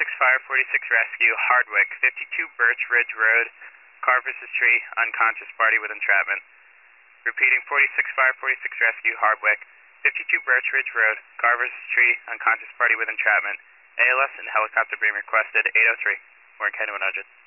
Fire 46 Rescue, Hardwick, 52 Birch Ridge Road, car versus tree, unconscious party with entrapment. Repeating, 46 Fire 46 Rescue, Hardwick, 52 Birch Ridge Road, car versus tree, unconscious party with entrapment. ALS and helicopter being requested, 803, Warren County 100.